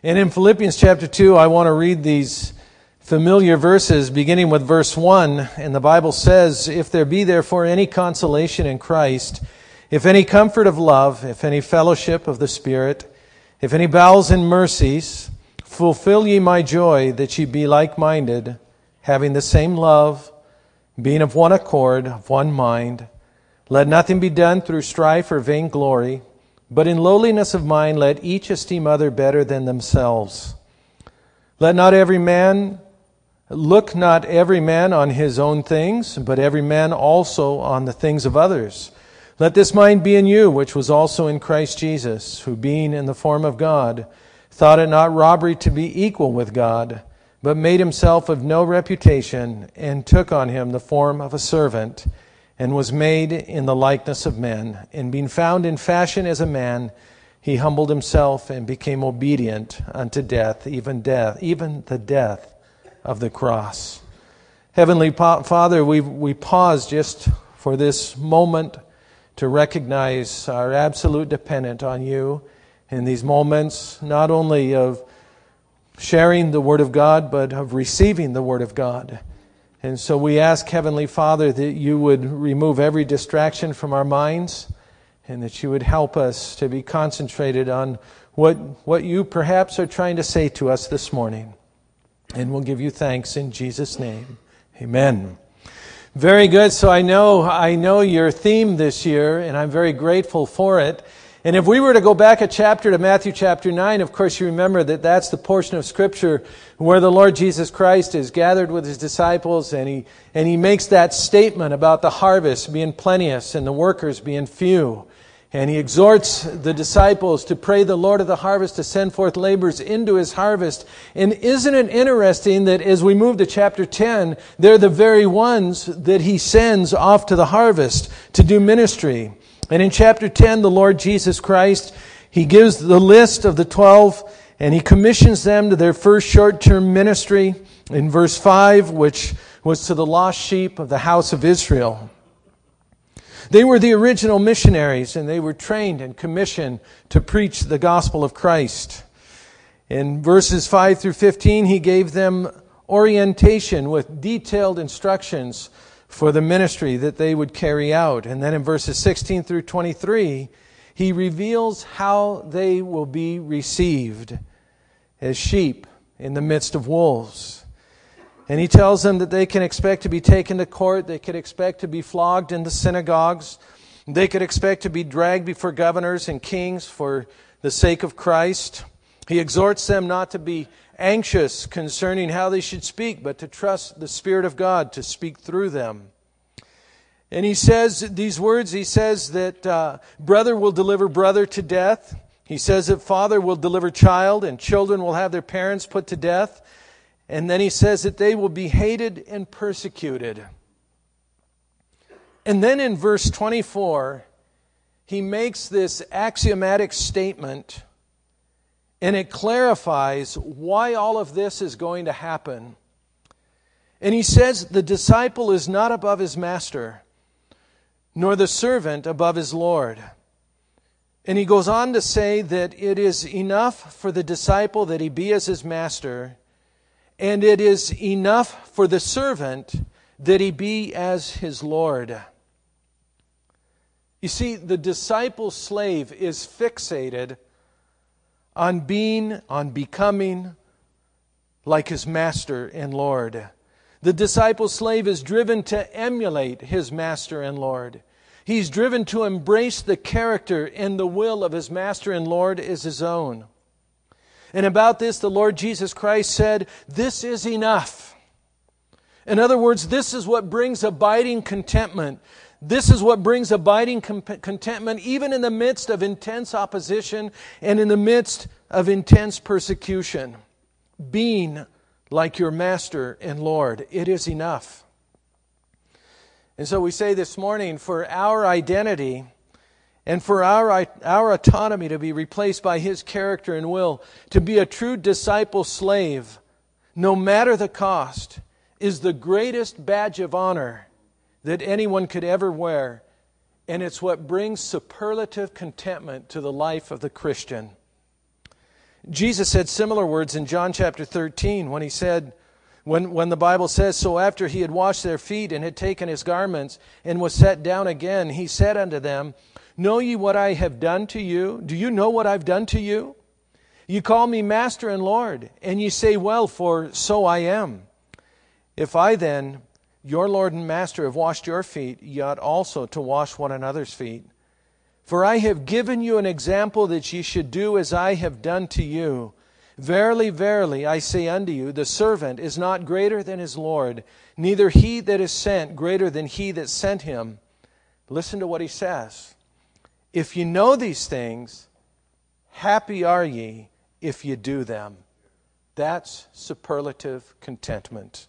And in Philippians chapter 2, I want to read these familiar verses beginning with verse 1. And the Bible says, "If there be therefore any consolation in Christ, if any comfort of love, if any fellowship of the Spirit, if any bowels and mercies, fulfill ye my joy, that ye be like-minded, having the same love, being of one accord, of one mind. Let nothing be done through strife or vainglory, but in lowliness of mind let each esteem other better than themselves. Look not every man on his own things, but every man also on the things of others. Let this mind be in you, which was also in Christ Jesus, who being in the form of God, thought it not robbery to be equal with God, but made himself of no reputation, and took on him the form of a servant, and was made in the likeness of men. And being found in fashion as a man, he humbled himself and became obedient unto death, even the death of the cross." Heavenly Father, we pause just for this moment to recognize our absolute dependence on you in these moments, not only of sharing the Word of God, but of receiving the Word of God. And so we ask, Heavenly Father, that you would remove every distraction from our minds, and that you would help us to be concentrated on what you perhaps are trying to say to us this morning. And we'll give you thanks in Jesus' name. Amen. Very good. So I know your theme this year, and I'm very grateful for it. And if we were to go back a chapter to Matthew chapter 9, of course you remember that that's the portion of Scripture where the Lord Jesus Christ is gathered with His disciples, and He makes that statement about the harvest being plenteous and the workers being few. And He exhorts the disciples to pray the Lord of the harvest to send forth laborers into His harvest. And isn't it interesting that as we move to chapter 10, they're the very ones that He sends off to the harvest to do ministry. And in chapter 10, the Lord Jesus Christ, He gives the list of the 12, and He commissions them to their first short-term ministry in verse 5, which was to the lost sheep of the house of Israel. They were the original missionaries, and they were trained and commissioned to preach the gospel of Christ. In verses 5 through 15, He gave them orientation with detailed instructions for the ministry that they would carry out. And then in verses 16 through 23, He reveals how they will be received as sheep in the midst of wolves. And He tells them that they can expect to be taken to court, they could expect to be flogged in the synagogues, they could expect to be dragged before governors and kings for the sake of Christ. He exhorts them not to be anxious concerning how they should speak, but to trust the Spirit of God to speak through them. And He says these words, He says that brother will deliver brother to death. He says that father will deliver child, and children will have their parents put to death. And then He says that they will be hated and persecuted. And then in verse 24, He makes this axiomatic statement, and it clarifies why all of this is going to happen. And He says, the disciple is not above his master, nor the servant above his Lord. And He goes on to say that it is enough for the disciple that he be as his master, and it is enough for the servant that he be as his Lord. You see, the disciple slave is fixated on becoming like his master and Lord. The disciple slave is driven to emulate his master and Lord. He's driven to embrace the character and the will of his master and Lord as his own. And about this, the Lord Jesus Christ said, "This is enough." In other words, this is what brings abiding contentment. This is what brings abiding contentment even in the midst of intense opposition and in the midst of intense persecution. Being like your Master and Lord. It is enough. And so we say this morning, for our identity and for our autonomy to be replaced by His character and will, to be a true disciple slave, no matter the cost, is the greatest badge of honor that anyone could ever wear. And it's what brings superlative contentment to the life of the Christian. Jesus said similar words in John chapter 13 when he said, when the Bible says, so after he had washed their feet and had taken his garments and was set down again, he said unto them, know ye what I have done to you? Do you know what I've done to you? You call me Master and Lord, and ye say, well, for so I am. If I then, your Lord and Master, have washed your feet, ye ought also to wash one another's feet. For I have given you an example that ye should do as I have done to you. Verily, verily, I say unto you, the servant is not greater than his Lord, neither he that is sent greater than he that sent him. Listen to what he says. If ye know these things, happy are ye if ye do them. That's superlative contentment.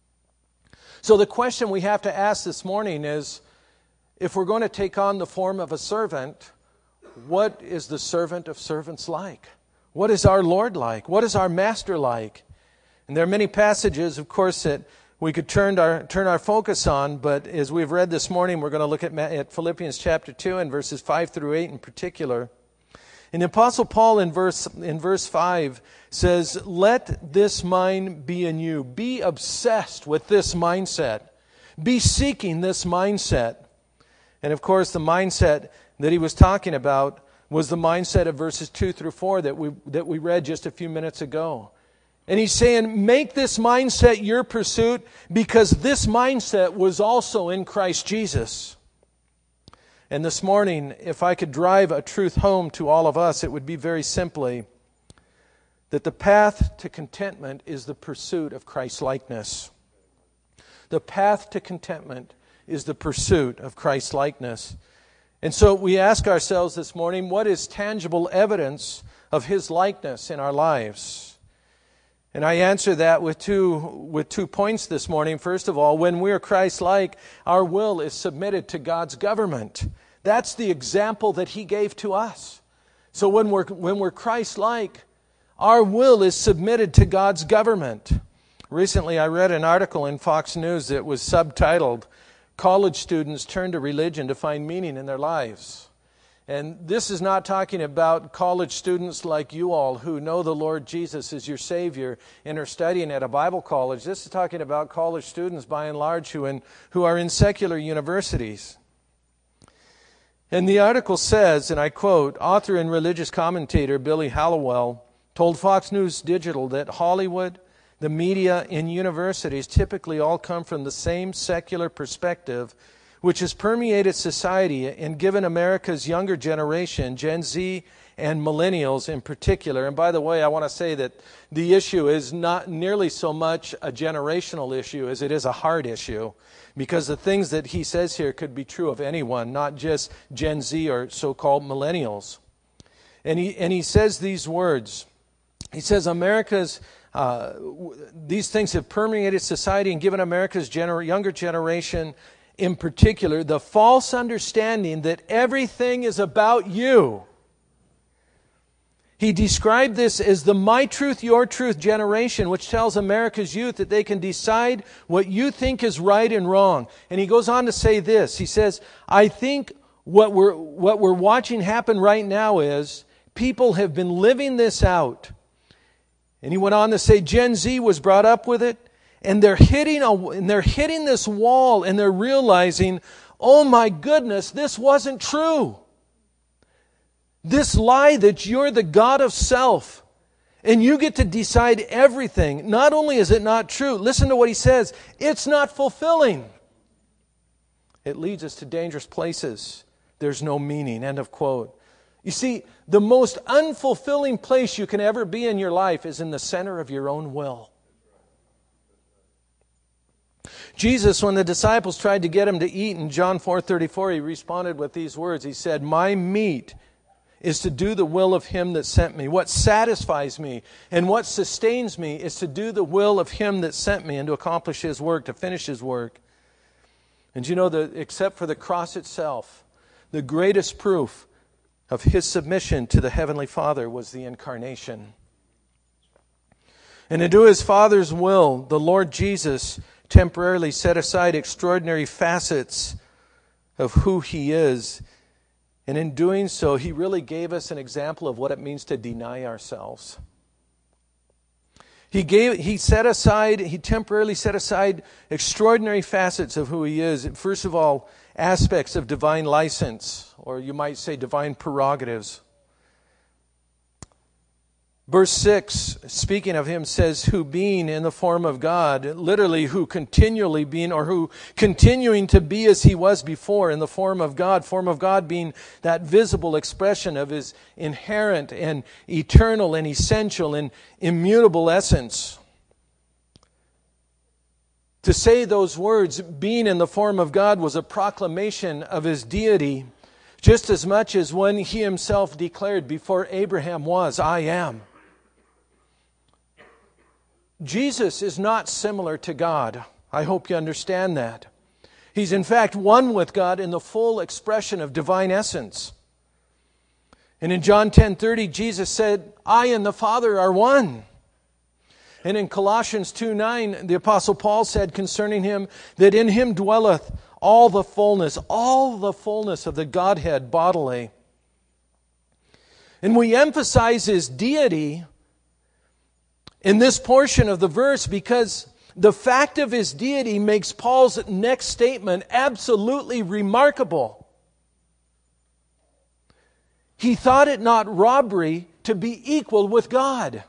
So the question we have to ask this morning is, if we're going to take on the form of a servant, what is the servant of servants like? What is our Lord like? What is our Master like? And there are many passages, of course, that we could turn our focus on, but as we've read this morning, we're going to look at Philippians chapter 2 and verses 5 through 8 in particular. And the Apostle Paul in verse 5 says, let this mind be in you. Be obsessed with this mindset. Be seeking this mindset. And of course, the mindset that he was talking about was the mindset of verses 2 through 4 that we read just a few minutes ago. And he's saying, make this mindset your pursuit, because this mindset was also in Christ Jesus. And this morning, if I could drive a truth home to all of us, it would be very simply that the path to contentment is the pursuit of Christ-likeness. The path to contentment is the pursuit of Christ-likeness. And so we ask ourselves this morning, what is tangible evidence of His likeness in our lives? And I answer that with two points this morning. First of all, when we are Christ-like, our will is submitted to God's government. That's the example that He gave to us. So when we're Christ-like, our will is submitted to God's government. Recently, I read an article in Fox News that was subtitled, College Students Turn to Religion to Find Meaning in Their Lives. And this is not talking about college students like you all who know the Lord Jesus as your Savior and are studying at a Bible college. This is talking about college students by and large who are in secular universities. And the article says, and I quote, author and religious commentator Billy Hallowell told Fox News Digital that Hollywood, the media, and universities typically all come from the same secular perspective, which has permeated society and given America's younger generation, Gen Z and millennials in particular. And by the way, I want to say that the issue is not nearly so much a generational issue as it is a heart issue, because the things that he says here could be true of anyone, not just Gen Z or so-called millennials. And he says these words. He says these things have permeated society and given America's younger generation in particular the false understanding that everything is about you. He described this as the my truth, your truth generation, which tells America's youth that they can decide what you think is right and wrong. And he goes on to say this. He says, I think what we're watching happen right now is people have been living this out. And he went on to say Gen Z was brought up with it, and they're hitting this wall, and they're realizing, oh my goodness, this wasn't true. This lie that you're the God of self and you get to decide everything. Not only is it not true, listen to what he says, it's not fulfilling. It leads us to dangerous places. There's no meaning. End of quote. You see, the most unfulfilling place you can ever be in your life is in the center of your own will. Jesus, when the disciples tried to get him to eat in John 4:34, he responded with these words. He said, my meat is to do the will of Him that sent me. What satisfies me and what sustains me is to do the will of Him that sent me and to accomplish His work, to finish His work. And you know that except for the cross itself, the greatest proof of His submission to the Heavenly Father was the incarnation. And to do His Father's will, the Lord Jesus temporarily set aside extraordinary facets of who He is And in doing so, he really gave us an example of what it means to deny ourselves. He temporarily set aside extraordinary facets of who he is. First of all, aspects of divine license, or you might say divine prerogatives. Verse 6, speaking of him, says, who being in the form of God, literally who continually being, or who continuing to be as he was before in the form of God being that visible expression of his inherent and eternal and essential and immutable essence. To say those words, being in the form of God, was a proclamation of his deity, just as much as when he himself declared before Abraham was, I am. Jesus is not similar to God. I hope you understand that. He's in fact one with God in the full expression of divine essence. And in John 10:30, Jesus said, I and the Father are one. And in Colossians 2:9, the Apostle Paul said concerning him, that in him dwelleth all the fullness of the Godhead bodily. And we emphasize his deity in this portion of the verse because the fact of his deity makes Paul's next statement absolutely remarkable. He thought it not robbery to be equal with God.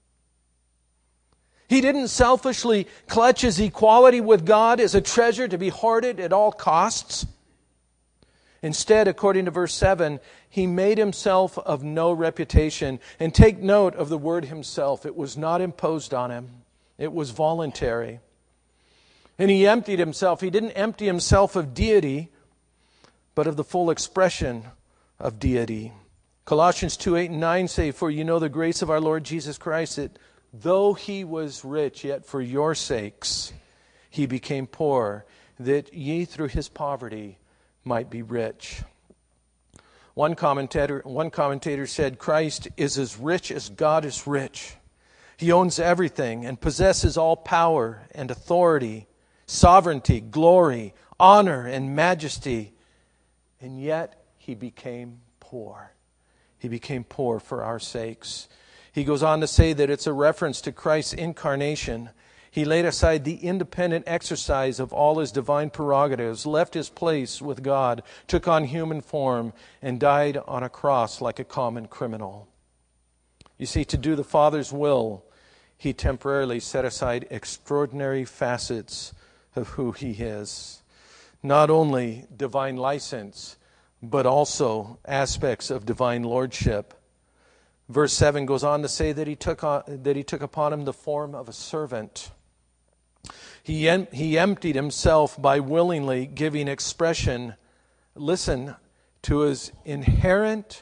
He didn't selfishly clutch his equality with God as a treasure to be hoarded at all costs. Instead, according to verse 7, he made himself of no reputation. And take note of the word himself. It was not imposed on him. It was voluntary. And he emptied himself. He didn't empty himself of deity, but of the full expression of deity. Colossians 2:8 and 9 say, for you know the grace of our Lord Jesus Christ, that though he was rich, yet for your sakes he became poor, that ye through his poverty might be rich. One commentator said, Christ is as rich as God is rich. He owns everything and possesses all power and authority, sovereignty, glory, honor, and majesty. And yet he became poor. He became poor for our sakes. He goes on to say that it's a reference to Christ's incarnation. He laid aside the independent exercise of all his divine prerogatives, left his place with God, took on human form, and died on a cross like a common criminal. You see, to do the Father's will, he temporarily set aside extraordinary facets of who he is. Not only divine license, but also aspects of divine lordship. Verse 7 goes on to say that he took upon him the form of a servant. He emptied himself by willingly giving expression, listen, to his inherent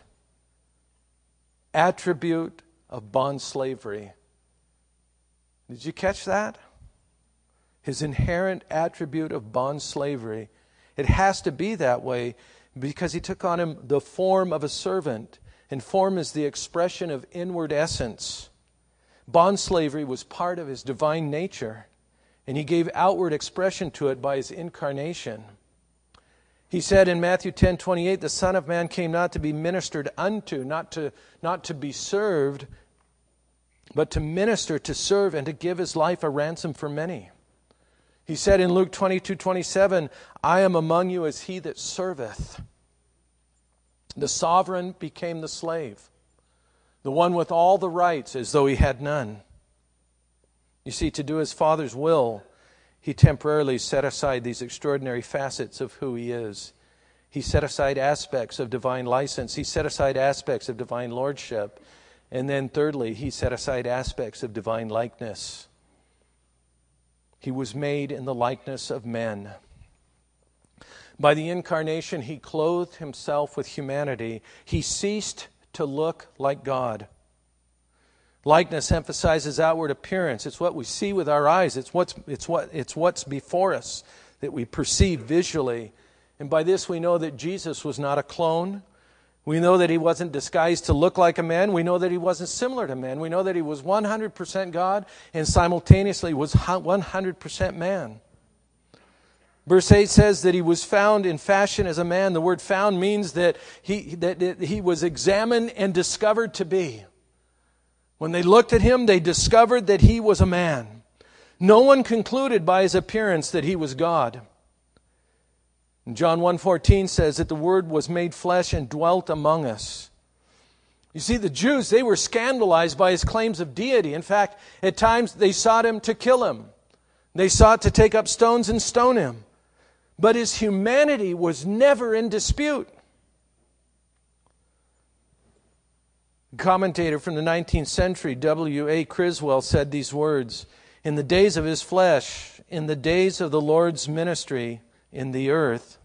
attribute of bondslavery. Did you catch that? His inherent attribute of bondslavery. It has to be that way because he took on him the form of a servant. And form is the expression of inward essence. Bondslavery was part of his divine nature, and he gave outward expression to it by his incarnation. He said in Matthew 10:28, the Son of Man came not to be ministered unto, not to be served, but to minister, to serve, and to give his life a ransom for many. He said in Luke 22:27, I am among you as he that serveth. The sovereign became the slave, the one with all the rights as though he had none. You see, to do his Father's will, he temporarily set aside these extraordinary facets of who he is. He set aside aspects of divine license. He set aside aspects of divine lordship. And then thirdly, he set aside aspects of divine likeness. He was made in the likeness of men. By the incarnation, he clothed himself with humanity. He ceased to look like God. Likeness emphasizes outward appearance. It's what we see with our eyes. It's what's before us that we perceive visually. And by this we know that Jesus was not a clone. We know that he wasn't disguised to look like a man. We know that he wasn't similar to men. We know that he was 100% God and simultaneously was 100% man. Verse 8 says that he was found in fashion as a man. The word found means that he was examined and discovered to be. When they looked at him, they discovered that he was a man. No one concluded by his appearance that he was God. And John 1:14 says that the Word was made flesh and dwelt among us. You see, the Jews, they were scandalized by his claims of deity. In fact, at times they sought him to kill him. They sought to take up stones and stone him. But his humanity was never in dispute. A commentator from the 19th century, W.A. Criswell, said these words, "In the days of his flesh, in the days of the Lord's ministry in the earth,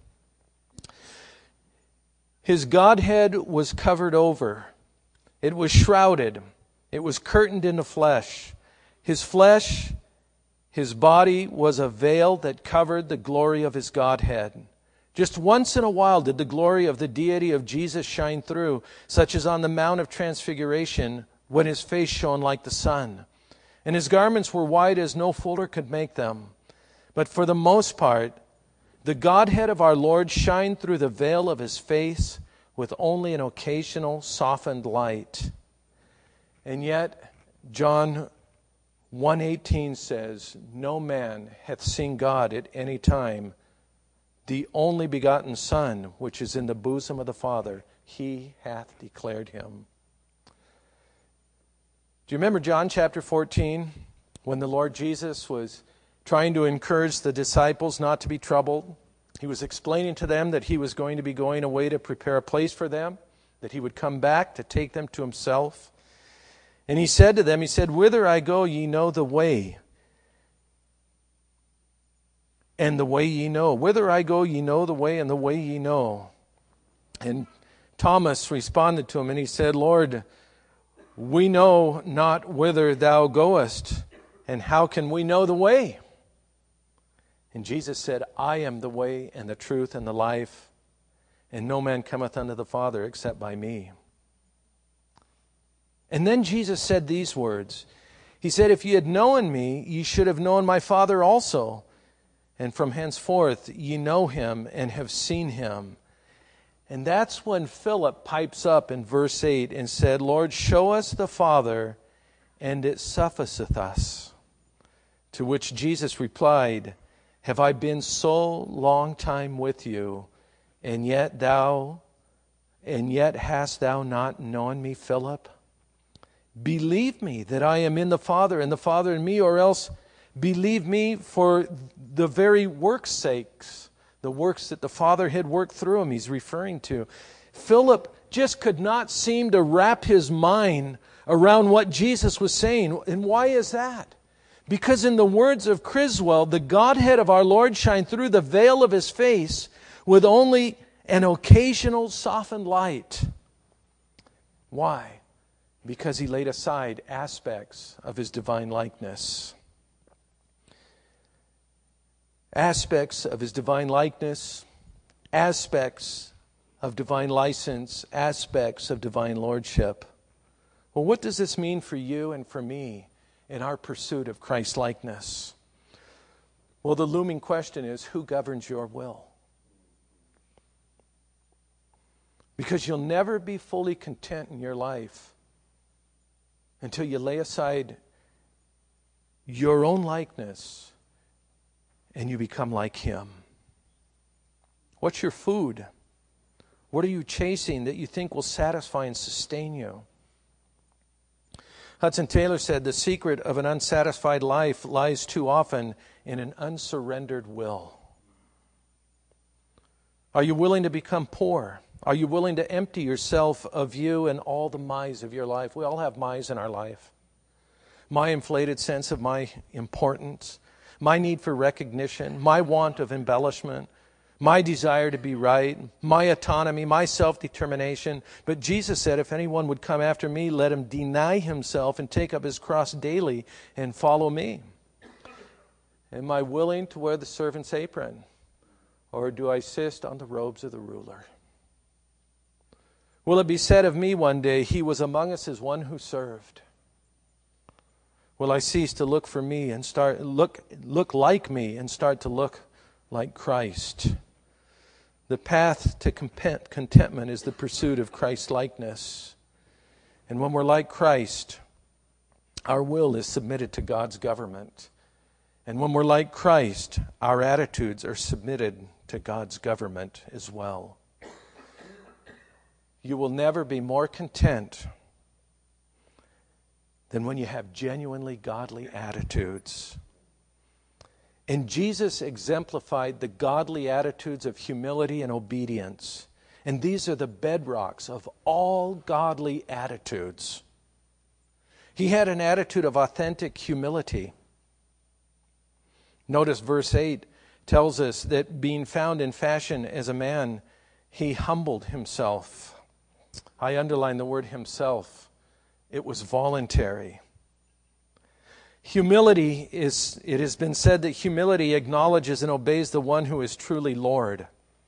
his Godhead was covered over. It was shrouded. It was curtained into flesh. His flesh, his body was a veil that covered the glory of his Godhead. Just once in a while did the glory of the deity of Jesus shine through, such as on the Mount of Transfiguration, when his face shone like the sun. And his garments were white as no fuller could make them. But for the most part, the Godhead of our Lord shined through the veil of his face with only an occasional softened light." And yet, John 1:18 says, "No man hath seen God at any time. The only begotten Son, which is in the bosom of the Father, he hath declared him." Do you remember John chapter 14, when the Lord Jesus was trying to encourage the disciples not to be troubled? He was explaining to them that he was going to be going away to prepare a place for them, that he would come back to take them to himself. And he said to them, he said, "Whither I go, ye know the way, and the way ye know. Whither I go, ye know the way, and the way ye know." And Thomas responded to him, and he said, "Lord, we know not whither thou goest, and how can we know the way?" And Jesus said, "I am the way and the truth and the life, and no man cometh unto the Father except by me." And then Jesus said these words. He said, "If ye had known me, ye should have known my Father also. And from henceforth ye know him and have seen him." And that's when Philip pipes up in verse 8 and said, "Lord, show us the Father, and it sufficeth us." To which Jesus replied, "Have I been so long time with you, and yet hast thou not known me, Philip? Believe me that I am in the Father, and the Father in me, or else believe me for the very work's sakes," the works that the Father had worked through him, he's referring to. Philip just could not seem to wrap his mind around what Jesus was saying. And why is that? Because in the words of Criswell, the Godhead of our Lord shined through the veil of his face with only an occasional softened light. Why? Because he laid aside aspects of his divine likeness. Aspects of his divine likeness, aspects of divine license, aspects of divine lordship. Well, what does this mean for you and for me in our pursuit of Christ-likeness? Well, the looming question is, who governs your will? Because you'll never be fully content in your life until you lay aside your own likeness and you become like him. What's your food? What are you chasing that you think will satisfy and sustain you? Hudson Taylor said, "The secret of an unsatisfied life lies too often in an unsurrendered will." Are you willing to become poor? Are you willing to empty yourself of you and all the my's of your life? We all have my's in our life. My inflated sense of my importance, my need for recognition, my want of embellishment, my desire to be right, my autonomy, my self-determination. But Jesus said, "If anyone would come after me, let him deny himself and take up his cross daily and follow me." Am I willing to wear the servant's apron, or do I insist on the robes of the ruler? Will it be said of me one day, "He was among us as one who served"? Will I cease to look for me and look like me and start to look like Christ. The path to contentment is the pursuit of Christ-likeness. And when we're like Christ, our will is submitted to God's government. And when we're like Christ, our attitudes are submitted to God's government as well. You will never be more content than when you have genuinely godly attitudes. And Jesus exemplified the godly attitudes of humility and obedience. And these are the bedrocks of all godly attitudes. He had an attitude of authentic humility. Notice verse 8 tells us that being found in fashion as a man, he humbled himself. I underline the word himself. It was voluntary. Humility it has been said that humility acknowledges and obeys the one who is truly Lord.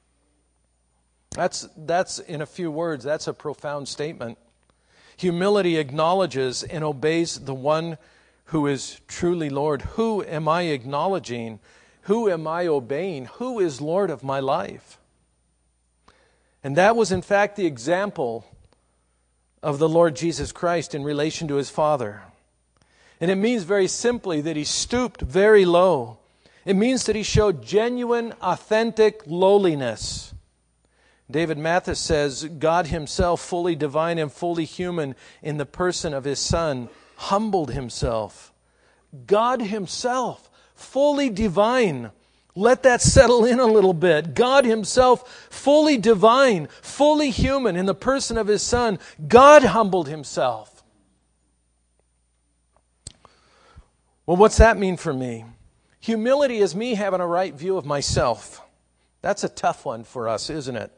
That's in a few words, that's a profound statement. Humility acknowledges and obeys the one who is truly Lord. Who am I acknowledging? Who am I obeying? Who is Lord of my life? And that was in fact the example of the Lord Jesus Christ in relation to his Father. And it means very simply that he stooped very low. It means that he showed genuine, authentic lowliness. David Mathis says, God himself, fully divine and fully human in the person of his Son, humbled himself. God himself, fully divine. Let that settle in a little bit. God himself, fully divine, fully human in the person of his Son. God humbled himself. Well, what's that mean for me? Humility is me having a right view of myself. That's a tough one for us, isn't it?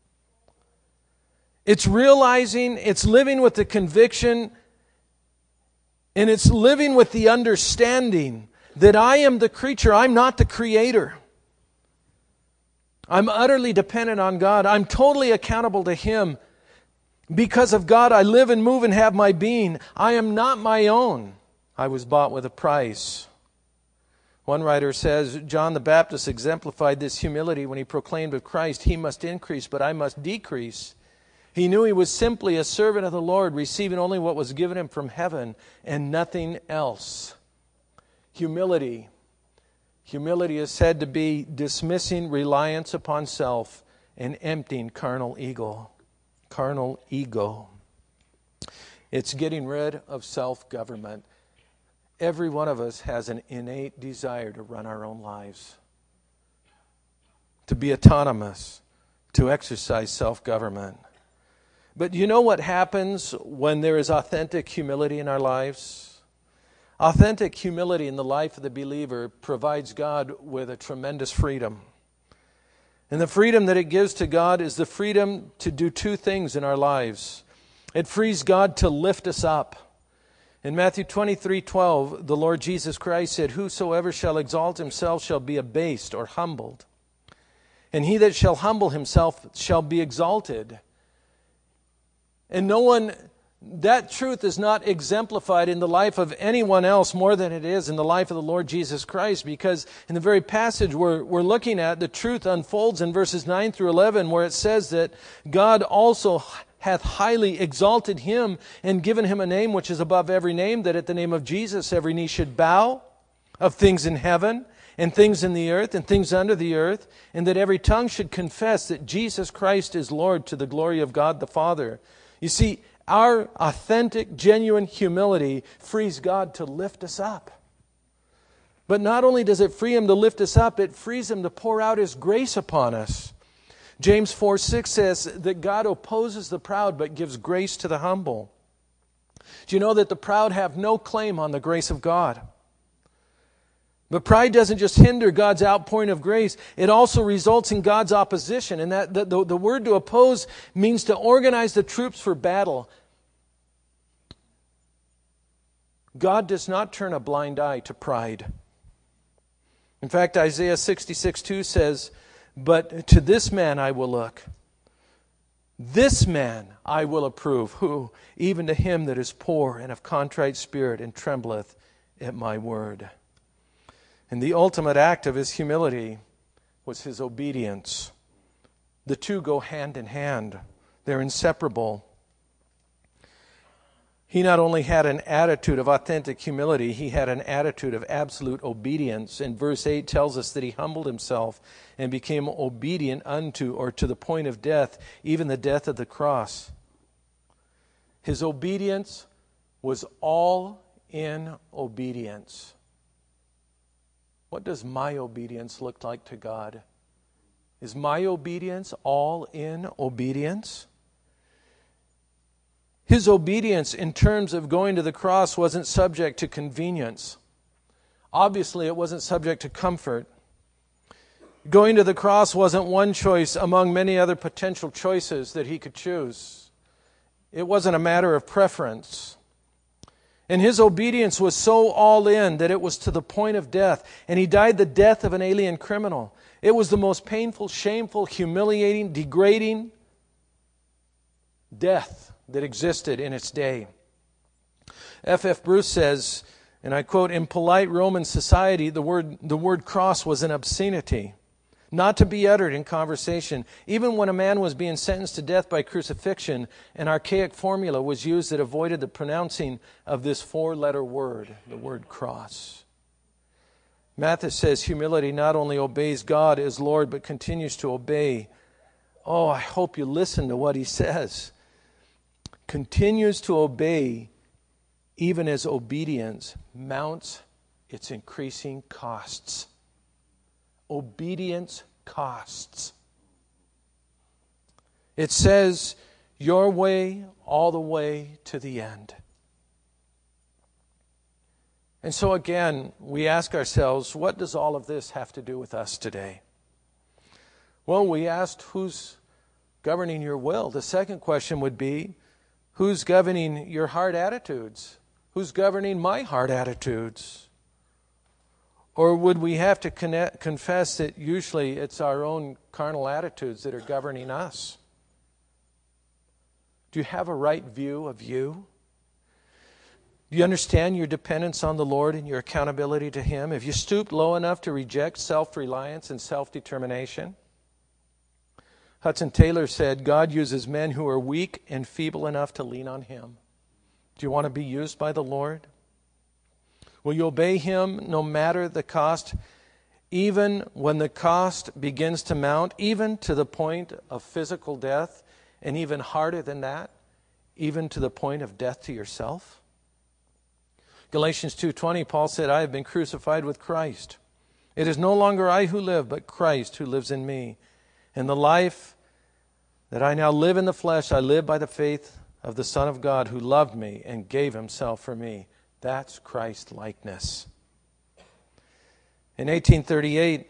It's realizing, it's living with the conviction, and it's living with the understanding that I am the creature, I'm not the creator. I'm utterly dependent on God. I'm totally accountable to Him. Because of God, I live and move and have my being. I am not my own. I was bought with a price. One writer says, John the Baptist exemplified this humility when he proclaimed of Christ, He must increase, but I must decrease. He knew he was simply a servant of the Lord, receiving only what was given him from heaven and nothing else. Humility. Humility is said to be dismissing reliance upon self and emptying carnal ego. Carnal ego. It's getting rid of self-government. Every one of us has an innate desire to run our own lives, to be autonomous, to exercise self-government. But you know what happens when there is authentic humility in our lives? Authentic humility in the life of the believer provides God with a tremendous freedom. And the freedom that it gives to God is the freedom to do two things in our lives. It frees God to lift us up. In Matthew 23:12, the Lord Jesus Christ said, Whosoever shall exalt himself shall be abased or humbled. And he that shall humble himself shall be exalted. And that truth is not exemplified in the life of anyone else more than it is in the life of the Lord Jesus Christ, because in the very passage we're looking at, the truth unfolds in verses 9 through 11, where it says that God also hath highly exalted him and given him a name which is above every name, that at the name of Jesus every knee should bow, of things in heaven and things in the earth and things under the earth, and that every tongue should confess that Jesus Christ is Lord, to the glory of God the Father. You see, our authentic, genuine humility frees God to lift us up. But not only does it free Him to lift us up, it frees Him to pour out His grace upon us. James 4:6 says that God opposes the proud but gives grace to the humble. Do you know that the proud have no claim on the grace of God? But pride doesn't just hinder God's outpouring of grace, it also results in God's opposition. And that the word to oppose means to organize the troops for battle. God does not turn a blind eye to pride. In fact, Isaiah 66:2 says, But to this man I will look. This man I will approve. Who? Even to him that is poor and of contrite spirit and trembleth at my word. And the ultimate act of his humility was his obedience. The two go hand in hand. They're inseparable. He not only had an attitude of authentic humility, he had an attitude of absolute obedience. And verse 8 tells us that he humbled himself and became obedient unto, or to the point of death, even the death of the cross. His obedience was all in obedience. What does my obedience look like to God? Is my obedience all in obedience? His obedience in terms of going to the cross wasn't subject to convenience. Obviously, it wasn't subject to comfort. Going to the cross wasn't one choice among many other potential choices that he could choose. It wasn't a matter of preference. And his obedience was so all in that it was to the point of death. And he died the death of an alien criminal. It was the most painful, shameful, humiliating, degrading death that existed in its day. F.F. Bruce says, and I quote, "In polite Roman society, the word cross was an obscenity, not to be uttered in conversation. Even when a man was being sentenced to death by crucifixion, an archaic formula was used that avoided the pronouncing of this four-letter word, the word cross." Mathis says, humility not only obeys God as Lord, but continues to obey. Oh, I hope you listen to what he says. Continues to obey even as obedience mounts its increasing costs. Obedience costs. It says, your way all the way to the end. And so again, we ask ourselves, what does all of this have to do with us today? Well, we asked, who's governing your will? The second question would be, who's governing your heart attitudes? Who's governing my heart attitudes? Or would we have to confess that usually it's our own carnal attitudes that are governing us? Do you have a right view of you? Do you understand your dependence on the Lord and your accountability to Him? Have you stooped low enough to reject self-reliance and self-determination? Hudson Taylor said, God uses men who are weak and feeble enough to lean on Him. Do you want to be used by the Lord? Will you obey Him no matter the cost, even when the cost begins to mount, even to the point of physical death, and even harder than that, even to the point of death to yourself? Galatians 2:20, Paul said, I have been crucified with Christ. It is no longer I who live, but Christ who lives in me. And the life that I now live in the flesh, I live by the faith of the Son of God who loved me and gave Himself for me. That's Christ-likeness. In 1838,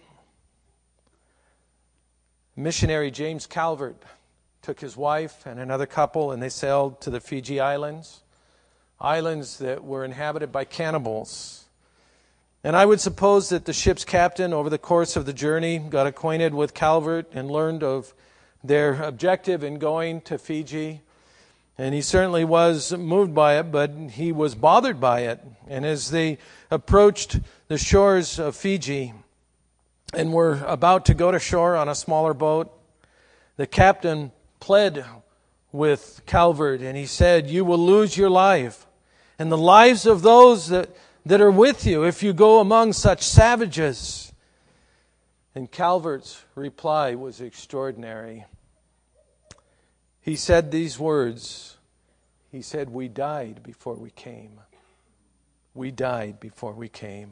missionary James Calvert took his wife and another couple, and they sailed to the Fiji Islands, islands that were inhabited by cannibals. And I would suppose that the ship's captain, over the course of the journey, got acquainted with Calvert and learned of their objective in going to Fiji. And he certainly was moved by it, but he was bothered by it. And as they approached the shores of Fiji and were about to go to shore on a smaller boat, the captain pled with Calvert, and he said, you will lose your life and the lives of those that are with you if you go among such savages. And Calvert's reply was extraordinary. He said these words. He said, we died before we came. We died before we came.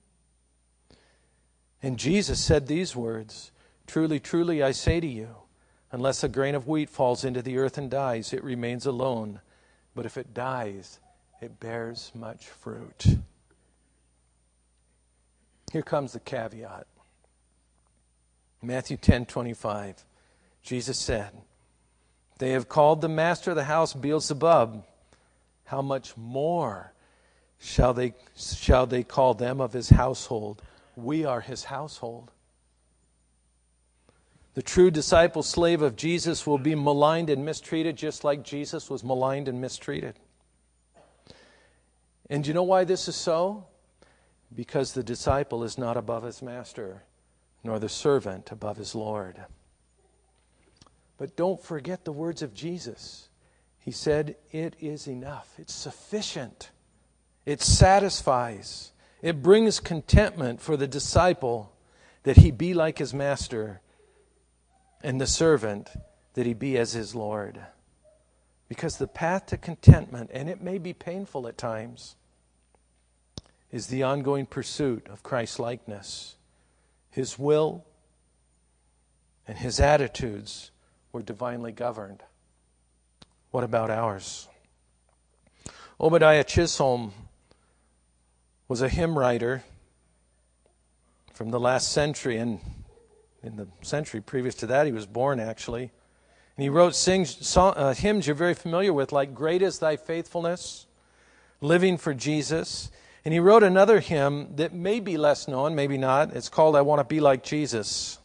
And Jesus said these words, truly, truly, I say to you, unless a grain of wheat falls into the earth and dies, it remains alone. But if it dies, it bears much fruit. Here comes the caveat. Matthew 10:25. Jesus said, they have called the master of the house Beelzebub. How much more shall they call them of his household? We are his household. The true disciple slave of Jesus will be maligned and mistreated just like Jesus was maligned and mistreated. And do you know why this is so? Because the disciple is not above his master, nor the servant above his Lord. But don't forget the words of Jesus. He said, it is enough. It's sufficient. It satisfies. It brings contentment for the disciple that he be like his master, and the servant that he be as his Lord. Because the path to contentment, and it may be painful at times, is the ongoing pursuit of Christ's likeness. His will and his attitudes were divinely governed. What about ours? Obadiah Chisholm was a hymn writer from the last century, and in the century previous to that he was born actually. And he wrote hymns you're very familiar with, like Great is Thy Faithfulness, Living for Jesus. And he wrote another hymn that may be less known, maybe not. It's called I Want to Be Like Jesus.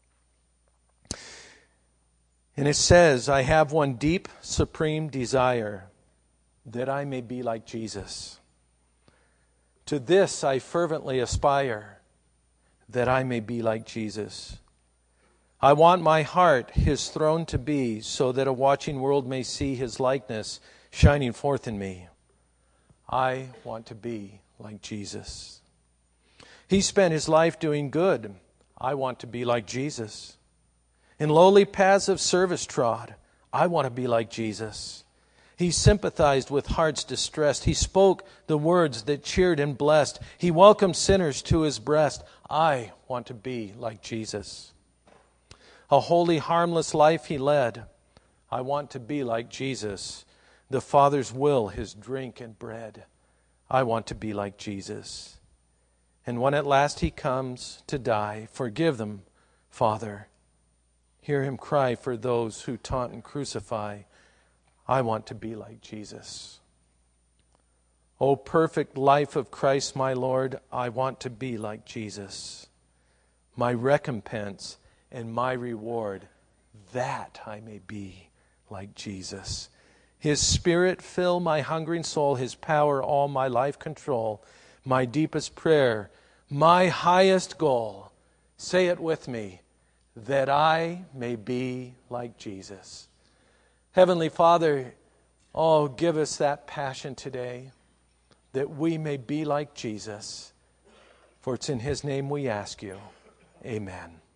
And it says, I have one deep, supreme desire, that I may be like Jesus. To this I fervently aspire, that I may be like Jesus. I want my heart His throne to be, so that a watching world may see His likeness shining forth in me. I want to be like Jesus. He spent His life doing good. I want to be like Jesus. In lowly paths of service trod. I want to be like Jesus. He sympathized with hearts distressed. He spoke the words that cheered and blessed. He welcomed sinners to His breast. I want to be like Jesus. A holy, harmless life He led. I want to be like Jesus. The Father's will, His drink and bread. I want to be like Jesus. And when at last He comes to die, forgive them, Father. Hear Him cry for those who taunt and crucify. I want to be like Jesus. O perfect life of Christ my Lord, I want to be like Jesus. My recompense and my reward, that I may be like Jesus. His Spirit fill my hungering soul, His power all my life control. My deepest prayer, my highest goal, say it with me, that I may be like Jesus. Heavenly Father, oh, give us that passion today, that we may be like Jesus. For it's in His name we ask you. Amen.